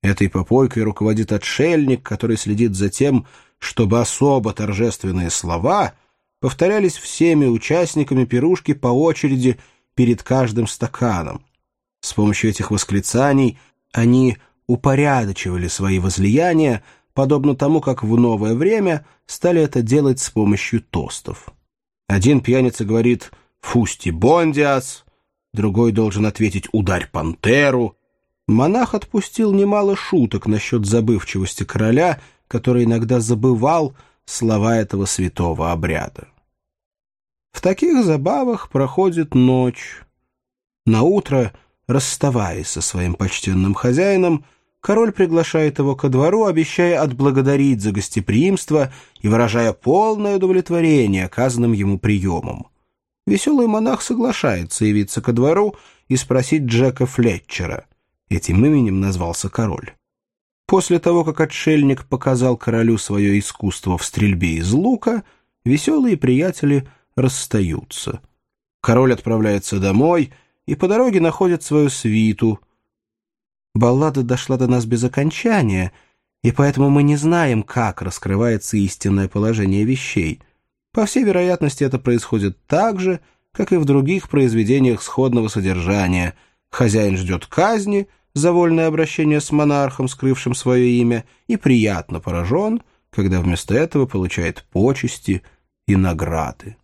Этой попойкой руководит отшельник, который следит за тем, чтобы особо торжественные слова повторялись всеми участниками пирушки по очереди перед каждым стаканом. С помощью этих восклицаний они упорядочивали свои возлияния, подобно тому, как в новое время стали это делать с помощью тостов. Один пьяница говорит «Фусти бондиас», другой должен ответить «Ударь пантеру». Монах отпустил немало шуток насчет забывчивости короля, который иногда забывал слова этого святого обряда. В таких забавах проходит ночь. Наутро, расставаясь со своим почтенным хозяином, король приглашает его ко двору, обещая отблагодарить за гостеприимство и выражая полное удовлетворение оказанным ему приемом. Веселый монах соглашается явиться ко двору и спросить Джека Флетчера. Этим именем назвался король. После того, как отшельник показал королю свое искусство в стрельбе из лука, веселые приятели расстаются. Король отправляется домой и по дороге находит свою свиту. Баллада дошла до нас без окончания, и поэтому мы не знаем, как раскрывается истинное положение вещей. По всей вероятности, это происходит так же, как и в других произведениях сходного содержания. Хозяин ждет казни за вольное обращение с монархом, скрывшим свое имя, и приятно поражен, когда вместо этого получает почести и награды.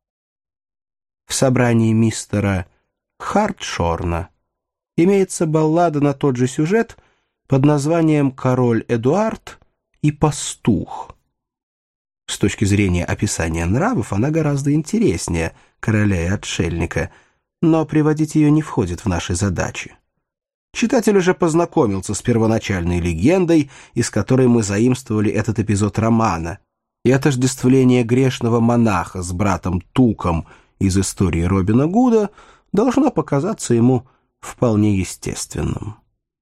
В собрании мистера Хартшорна имеется баллада на тот же сюжет под названием «Король Эдуард и пастух». С точки зрения описания нравов она гораздо интереснее «Короля и отшельника», но приводить ее не входит в наши задачи. Читатель уже познакомился с первоначальной легендой, из которой мы заимствовали этот эпизод романа, и отождествление грешного монаха с братом Туком из истории Робина Гуда должно показаться ему вполне естественным.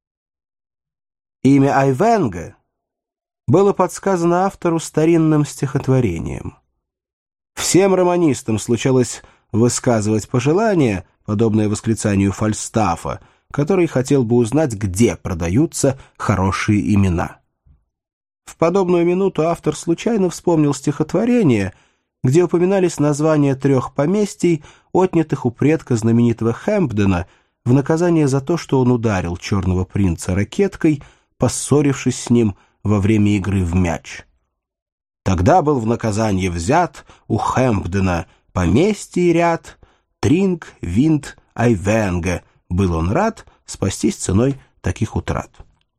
Имя Айвенго было подсказано автору старинным стихотворением. Всем романистам случалось высказывать пожелания, подобное восклицанию Фальстафа, который хотел бы узнать, где продаются хорошие имена. В подобную минуту автор случайно вспомнил стихотворение, где упоминались названия 3 поместий, отнятых у предка знаменитого Хэмпдена, в наказание за то, что он ударил черного принца ракеткой, поссорившись с ним во время игры в мяч. Тогда был в наказание взят у Хэмпдена поместий ряд, Тринг, Винт, Айвенго. Был он рад спастись ценой таких утрат.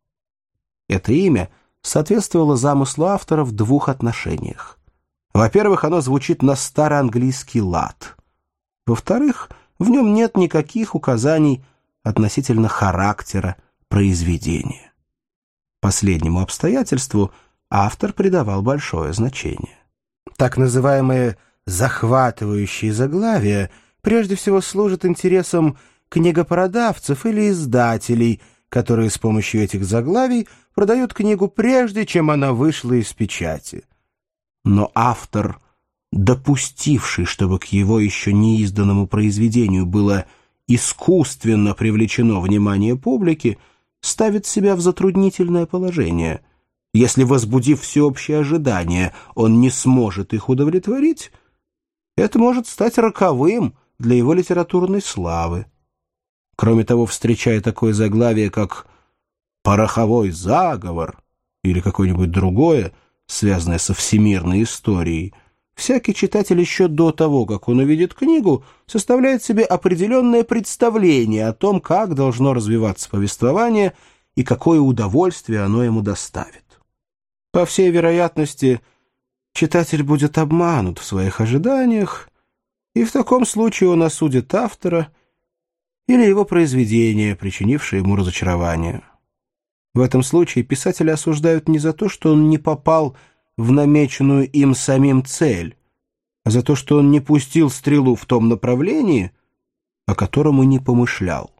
Это имя соответствовало замыслу автора в 2 отношениях. Во-первых, оно звучит на староанглийский лад. Во-вторых, в нем нет никаких указаний относительно характера произведения. Последнему обстоятельству автор придавал большое значение. Так называемые захватывающие заглавия прежде всего служат интересам книгопродавцев или издателей, которые с помощью этих заглавий продают книгу прежде, чем она вышла из печати. Но автор, допустивший, чтобы к его еще неизданному произведению было искусственно привлечено внимание публики, ставит себя в затруднительное положение. Если, возбудив всеобщее ожидание, он не сможет их удовлетворить, это может стать роковым для его литературной славы. Кроме того, встречая такое заглавие, как «Пороховой заговор» или какое-нибудь другое, связанное со всемирной историей, всякий читатель еще до того, как он увидит книгу, составляет себе определенное представление о том, как должно развиваться повествование и какое удовольствие оно ему доставит. По всей вероятности, читатель будет обманут в своих ожиданиях, и в таком случае он осудит автора или его произведение, причинившее ему разочарование. В этом случае писателя осуждают не за то, что он не попал в намеченную им самим цель, а за то, что он не пустил стрелу в том направлении, о котором и не помышлял.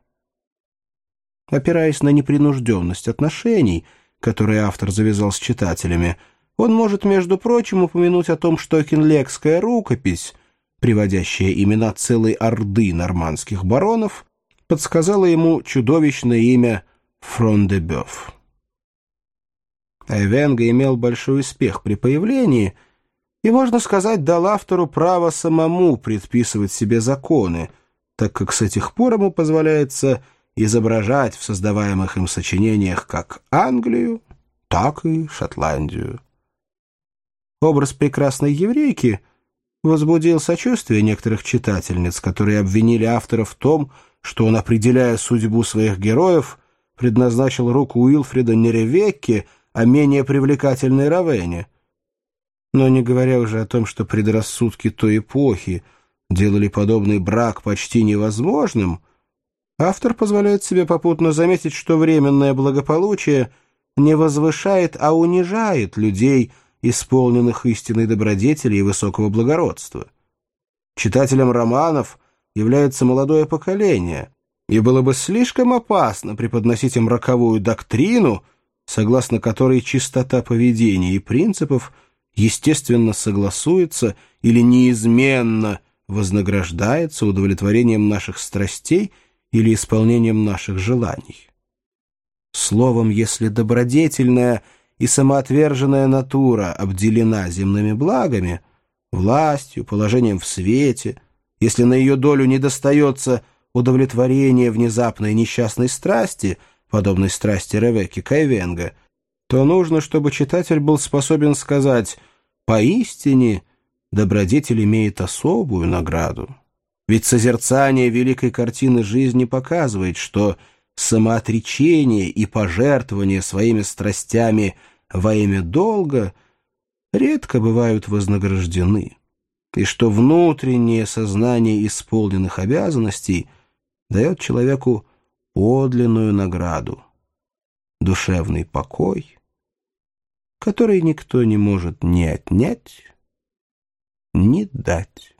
Опираясь на непринужденность отношений, которые автор завязал с читателями, он может, между прочим, упомянуть о том, что кенлегская рукопись, приводящая имена целой орды нормандских баронов, подсказала ему чудовищное имя Фрон-де-Бёв. Айвенго имел большой успех при появлении и, можно сказать, дал автору право самому предписывать себе законы, так как с этих пор ему позволяется изображать в создаваемых им сочинениях как Англию, так и Шотландию. Образ прекрасной еврейки возбудил сочувствие некоторых читательниц, которые обвинили автора в том, что он, определяя судьбу своих героев, предназначил руку Уилфрида не Ревекке, а менее привлекательной Равене. Но не говоря уже о том, что предрассудки той эпохи делали подобный брак почти невозможным, автор позволяет себе попутно заметить, что временное благополучие не возвышает, а унижает людей, исполненных истинной добродетели и высокого благородства. Читателем романов является молодое поколение, и было бы слишком опасно преподносить им роковую доктрину, согласно которой чистота поведения и принципов естественно согласуется или неизменно вознаграждается удовлетворением наших страстей или исполнением наших желаний. Словом, если добродетельная и самоотверженная натура обделена земными благами, властью, положением в свете, если на ее долю не достается удовлетворение внезапной несчастной страсти, подобной страсти Ревекки к Айвенго, то нужно, чтобы читатель был способен сказать: «Поистине добродетель имеет особую награду». Ведь созерцание великой картины жизни показывает, что самоотречение и пожертвование своими страстями во имя долга редко бывают вознаграждены, и что внутреннее сознание исполненных обязанностей дает человеку подлинную награду — душевный покой, который никто не может ни отнять, ни дать.